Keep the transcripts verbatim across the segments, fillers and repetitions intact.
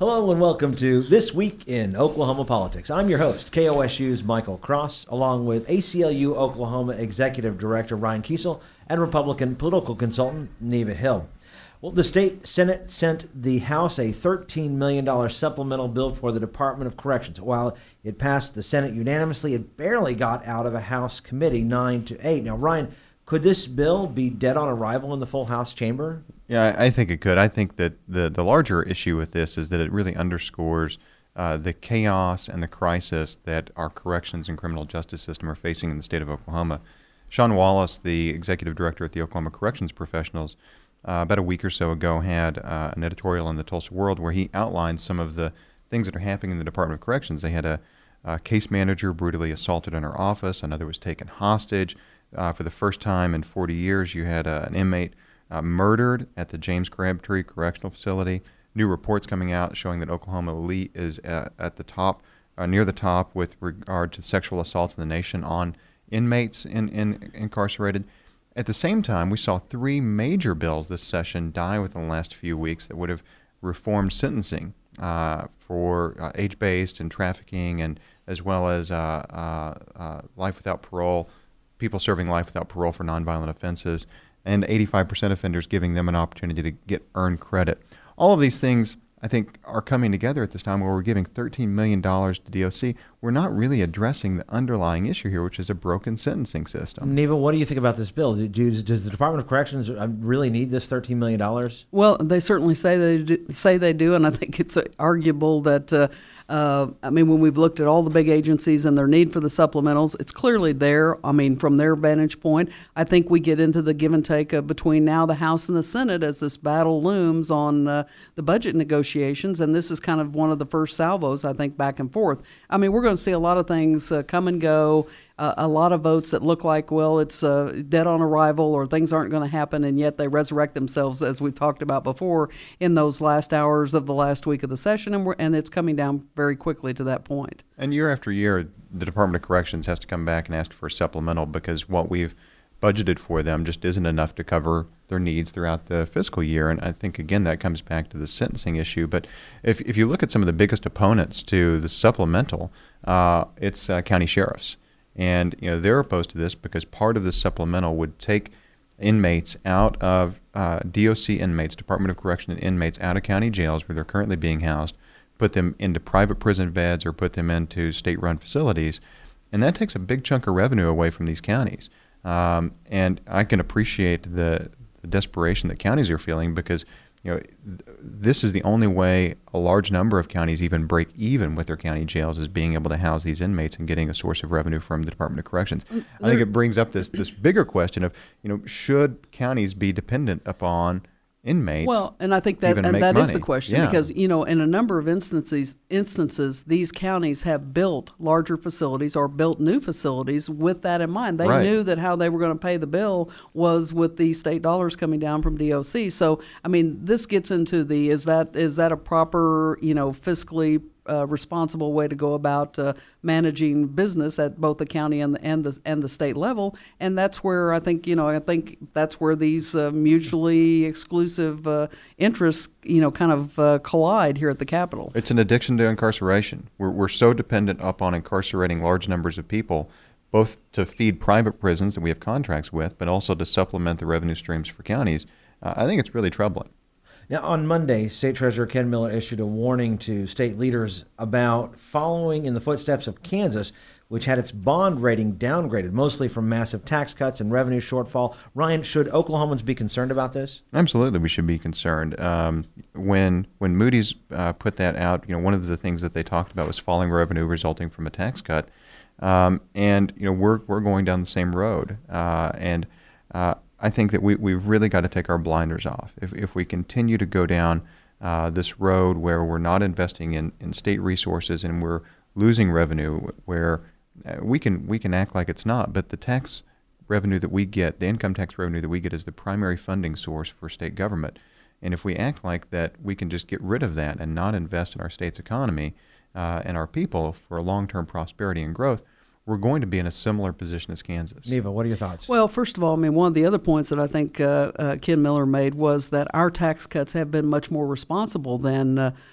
Hello and welcome to This Week in Oklahoma Politics. I'm your host, K O S U's Michael Cross, along with A C L U Oklahoma Executive Director Ryan Kiesel and Republican political consultant Neva Hill. Well, the state Senate sent the House a thirteen million dollars supplemental bill for the Department of Corrections. While it passed the Senate unanimously, it barely got out of a House committee nine to eight. Now, Ryan, could this bill be dead on arrival in the full House chamber? Yeah, I think it could. I think that the, the larger issue with this is that it really underscores uh, the chaos and the crisis that our corrections and criminal justice system are facing in the state of Oklahoma. Sean Wallace, the executive director at the Oklahoma Corrections Professionals, uh, about a week or so ago had uh, an editorial in the Tulsa World where he outlined some of the things that are happening in the Department of Corrections. They had a, a case manager brutally assaulted in her office. Another was taken hostage. Uh, for the first time in forty years, you had uh, an inmate Uh, murdered at the James Crabtree Correctional Facility. New reports coming out showing that Oklahoma Elite is at, at the top, uh, near the top with regard to sexual assaults in the nation on inmates in, in incarcerated. At the same time, we saw three major bills this session die within the last few weeks that would have reformed sentencing uh, for uh, age-based and trafficking, and as well as uh, uh, uh, life without parole, people serving life without parole for nonviolent offenses, and eighty-five percent offenders, giving them an opportunity to get earned credit. All of these things, I think, are coming together at this time where we're giving thirteen million dollars to D O C. We're not really addressing the underlying issue here, which is a broken sentencing system. Neva, what do you think about this bill? Do, do, does the Department of Corrections really need this thirteen million dollars? Well, they certainly say they do, say they do, and I think it's arguable that, uh, uh, I mean, when we've looked at all the big agencies and their need for the supplementals, it's clearly there. I mean, from their vantage point, I think we get into the give and take uh, between now the House and the Senate as this battle looms on uh, the budget negotiations, and this is kind of one of the first salvos, I think, back and forth. I mean, we're going to see a lot of things uh, come and go, uh, a lot of votes that look like, well, it's uh, dead on arrival or things aren't going to happen, and yet they resurrect themselves, as we've talked about before, in those last hours of the last week of the session, and, we're, and it's coming down very quickly to that point. And year after year, the Department of Corrections has to come back and ask for a supplemental because what we've budgeted for them just isn't enough to cover their needs throughout the fiscal year. And I think, again, that comes back to the sentencing issue. But if if you look at some of the biggest opponents to the supplemental, uh, it's uh, county sheriffs. And you know they're opposed to this because part of the supplemental would take inmates out of uh, D O C inmates, Department of Correction inmates, out of county jails where they're currently being housed, put them into private prison beds or put them into state-run facilities. And that takes a big chunk of revenue away from these counties. Um, and I can appreciate the, the desperation that counties are feeling because, you know, th- this is the only way a large number of counties even break even with their county jails is being able to house these inmates and getting a source of revenue from the Department of Corrections. I think it brings up this this bigger question of, you know, should counties be dependent upon inmates? Well, and I think that and that money. is the question yeah. because, you know, in a number of instances, instances, these counties have built larger facilities or built new facilities with that in mind. They right. knew that how they were going to pay the bill was with the state dollars coming down from D O C. So, I mean, this gets into the, is that is that a proper, you know, fiscally Uh, responsible way to go about uh, managing business at both the county and the, and the and the state level, and that's where I think you know I think that's where these uh, mutually exclusive uh, interests you know kind of uh, collide here at the Capitol. It's an addiction to incarceration. We're we're so dependent upon incarcerating large numbers of people, both to feed private prisons that we have contracts with, but also to supplement the revenue streams for counties. Uh, I think it's really troubling. Now, on Monday, State Treasurer Ken Miller issued a warning to state leaders about following in the footsteps of Kansas, which had its bond rating downgraded, mostly from massive tax cuts and revenue shortfall. Ryan, should Oklahomans be concerned about this? Absolutely, we should be concerned. Um, when when Moody's uh, put that out, you know, one of the things that they talked about was falling revenue resulting from a tax cut, um, and you know, we're we're going down the same road, uh, and. Uh, I think that we, we've really got to take our blinders off. If if we continue to go down uh, this road where we're not investing in, in state resources and we're losing revenue, where uh, we can we can act like it's not, but the tax revenue that we get, the income tax revenue that we get is the primary funding source for state government. And if we act like that, we can just get rid of that and not invest in our state's economy uh, and our people for long-term prosperity and growth, we're going to be in a similar position as Kansas. Neva, what are your thoughts? Well, first of all, I mean, one of the other points that I think uh, uh, Ken Miller made was that our tax cuts have been much more responsible than uh,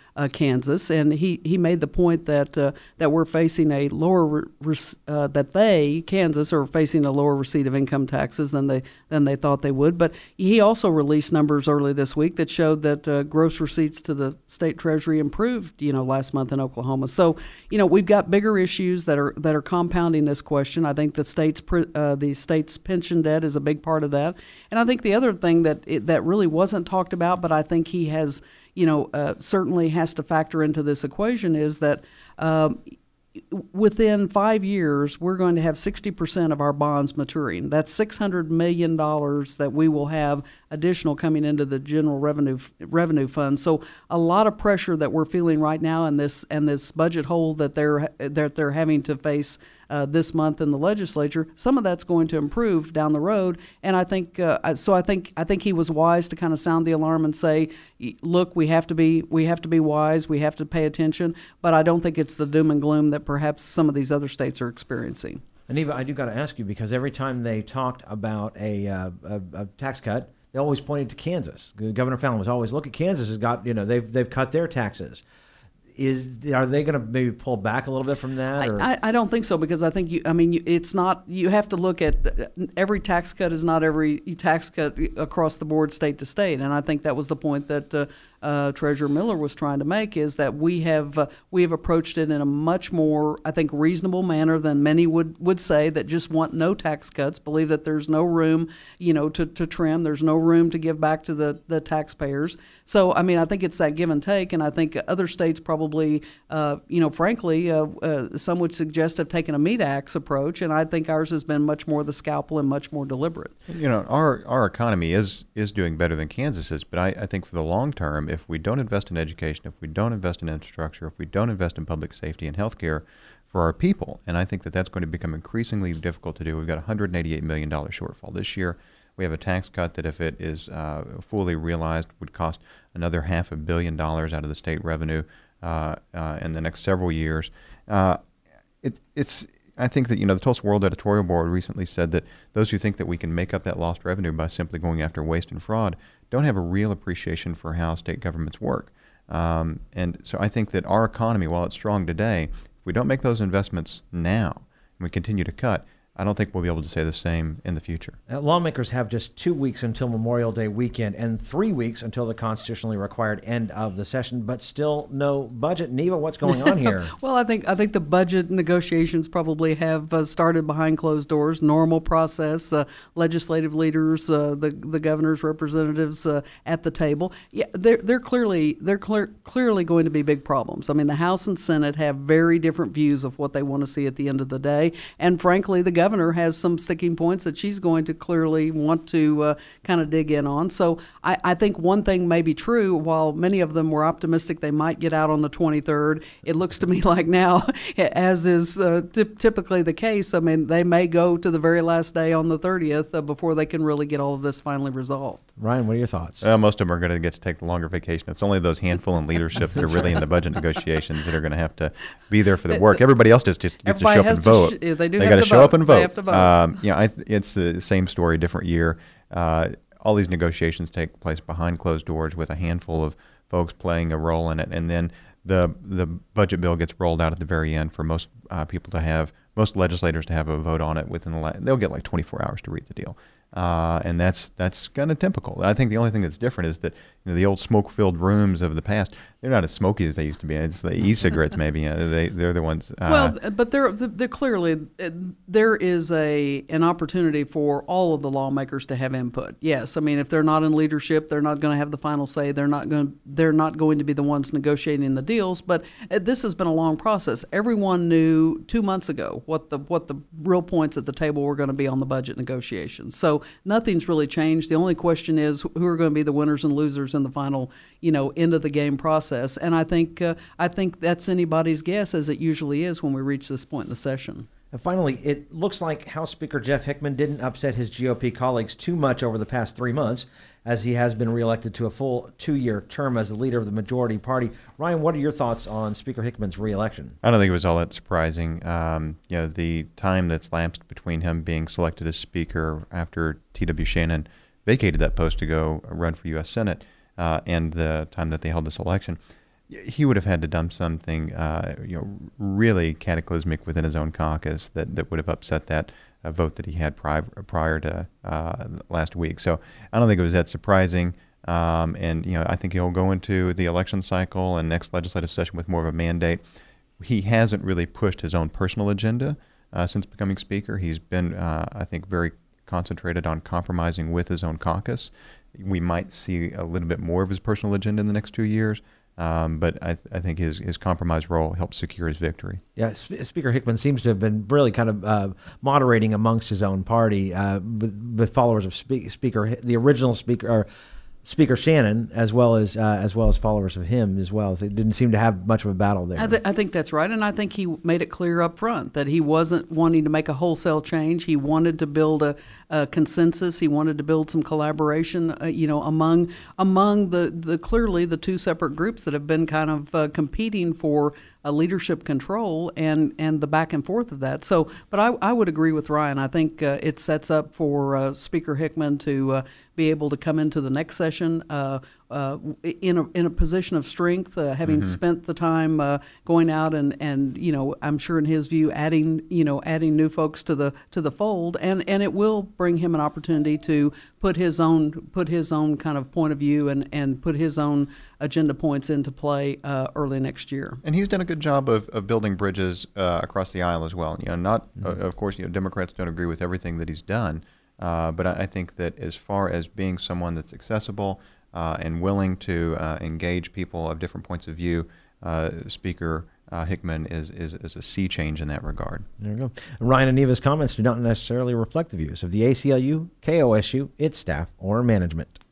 uh, Kansas, and he, he made the point that uh, that we're facing a lower re- uh, that they Kansas are facing a lower receipt of income taxes than they than they thought they would. But he also released numbers early this week that showed that uh, gross receipts to the state treasury improved, you know, last month in Oklahoma. So, you know, we've got bigger issues that are that are compounding this question. I think the state's uh, the state's pension debt is a big part of that, and I think the other thing that it, that really wasn't talked about, but I think he has, you know, uh, certainly has to factor into this equation is that. Um, Within five years, we're going to have sixty percent of our bonds maturing. That's six hundred million dollars that we will have additional coming into the general revenue revenue fund. So a lot of pressure that we're feeling right now in this and this budget hole that they're that they're having to face uh, this month in the legislature. Some of that's going to improve down the road, and I think uh, so. I think I think he was wise to kind of sound the alarm and say, "Look, we have to be we have to be wise. We have to pay attention." But I don't think it's the doom and gloom that perhaps some of these other states are experiencing. And Eva, I do got to ask you, because every time they talked about a, uh, a, a tax cut, they always pointed to Kansas. Governor Fallon was always, look at Kansas has got, you know, they've they've cut their taxes. Is are they going to maybe pull back a little bit from that? Or? I, I don't think so, because I think you. I mean, you, it's not. You have to look at every tax cut is not every tax cut across the board, state to state, and I think that was the point that uh, uh, Treasurer Miller was trying to make, is that we have uh, we have approached it in a much more, I think, reasonable manner than many would, would say that just want no tax cuts, believe that there's no room, you know, to, to trim, there's no room to give back to the, the taxpayers. So, I mean, I think it's that give and take, and I think other states probably, uh, you know, frankly, uh, uh, some would suggest have taken a meat axe approach, and I think ours has been much more the scalpel and much more deliberate. You know, our our economy is is doing better than Kansas's, but I, I think for the long term, if we don't invest in education, if we don't invest in infrastructure, if we don't invest in public safety and healthcare for our people, and I think that that's going to become increasingly difficult to do. We've got a one hundred eighty-eight million dollars shortfall this year. We have a tax cut that, if it is uh, fully realized, would cost another half a billion dollars out of the state revenue uh, uh, in the next several years. Uh, it, it's I think that, you know, the Tulsa World Editorial Board recently said that those who think that we can make up that lost revenue by simply going after waste and fraud don't have a real appreciation for how state governments work. Um, and so I think that our economy, while it's strong today, if we don't make those investments now and we continue to cut, I don't think we'll be able to say the same in the future. Uh, lawmakers have just two weeks until Memorial Day weekend and three weeks until the constitutionally required end of the session, but still no budget. Neva, what's going on here? Well, I think I think the budget negotiations probably have uh, started behind closed doors. Normal process. Uh, legislative leaders, uh, the the governor's representatives uh, at the table. Yeah, they're they're clearly they're clear, clearly going to be big problems. I mean, the House and Senate have very different views of what they want to see at the end of the day, and frankly, the governor has some sticking points that she's going to clearly want to uh, kind of dig in on. So I, I think one thing may be true. While many of them were optimistic they might get out on the twenty-third, it looks to me like now, as is uh, t- typically the case, I mean, they may go to the very last day on the thirtieth uh, before they can really get all of this finally resolved. Ryan, what are your thoughts? Uh, most of them are going to get to take the longer vacation. It's only those handful in leadership that are really in the budget negotiations that are going to have to be there for the work. Everybody else just, just gets to show up and vote. Sh- they do they got to show vote. up and vote. They have to vote. Um, you know, I th- it's the same story, different year. Uh, all these negotiations take place behind closed doors with a handful of folks playing a role in it, and then the the budget bill gets rolled out at the very end for most uh, people to have, most legislators to have a vote on it within the la- they'll get like twenty-four hours to read the deal. Uh, and that's that's kind of typical. I think the only thing that's different is that, you know, the old smoke-filled rooms of the past, they're not as smoky as they used to be. It's the e-cigarettes, maybe. You know, they they're the ones. Uh, well, but there there clearly there is a an opportunity for all of the lawmakers to have input. Yes, I mean, if they're not in leadership, they're not going to have the final say. They're not going they're not going to be the ones negotiating the deals. But this has been a long process. Everyone knew two months ago what the what the real points at the table were going to be on the budget negotiations. So nothing's really changed. The only question is who are going to be the winners and losers in the final, you know, end of the game process. And I think uh, I think that's anybody's guess, as it usually is when we reach this point in the session. And finally, it looks like House Speaker Jeff Hickman didn't upset his G O P colleagues too much over the past three months, as he has been reelected to a full two-year term as the leader of the majority party. Ryan, what are your thoughts on Speaker Hickman's reelection? I don't think it was all that surprising. Um, you know, the time that's lapsed between him being selected as Speaker after T W Shannon vacated that post to go run for U S Senate uh, and the time that they held this election, He would have had to done something, uh, you know, really cataclysmic within his own caucus that, that would have upset that uh, vote that he had prior, prior to uh, last week. So I don't think it was that surprising. Um, and you know, I think he'll go into the election cycle and next legislative session with more of a mandate. He hasn't really pushed his own personal agenda uh, since becoming Speaker. He's been, uh, I think, very concentrated on compromising with his own caucus. We might see a little bit more of his personal agenda in the next two years. Um, but I, th- I think his, his compromise role helped secure his victory. Yeah, Sp- Speaker Hickman seems to have been really kind of uh, moderating amongst his own party uh, with, with followers of Spe- Speaker, the original Speaker, or Speaker Shannon, as well as uh, as well as followers of him as well. So it didn't seem to have much of a battle there. I, th- I think that's right, and I think he made it clear up front that he wasn't wanting to make a wholesale change. He wanted to build a, a consensus. He wanted to build some collaboration, uh, you know, among among the, the clearly the two separate groups that have been kind of uh, competing for a leadership control and, and the back and forth of that. So, but I, I would agree with Ryan. I think uh, it sets up for uh, Speaker Hickman to uh, be able to come into the next session uh, uh, in a in a position of strength, uh, having mm-hmm. spent the time uh, going out and, and you know, I'm sure in his view, adding you know adding new folks to the to the fold, and, and it will bring him an opportunity to put his own put his own kind of point of view and, and put his own agenda points into play uh, early next year. And he's done a good job of, of building bridges uh, across the aisle as well. You know, not mm-hmm. uh, of course, you know, Democrats don't agree with everything that he's done, uh, but I, I think that as far as being someone that's accessible uh, and willing to uh, engage people of different points of view, uh, Speaker uh, Hickman is, is is a sea change in that regard. There we go. Ryan and Neva's comments do not necessarily reflect the views of the A C L U, K O S U, its staff, or management.